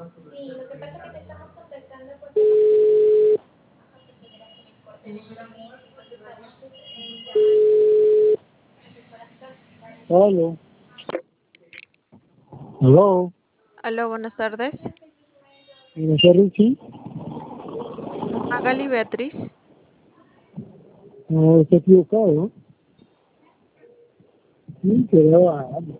Sí, lo que pasa es que te estamos contactando porque Aló, aló, Aló, buenas tardes. buenas tardes, sí. Magali Beatriz. No, está equivocado, ¿no? Sí, quedaba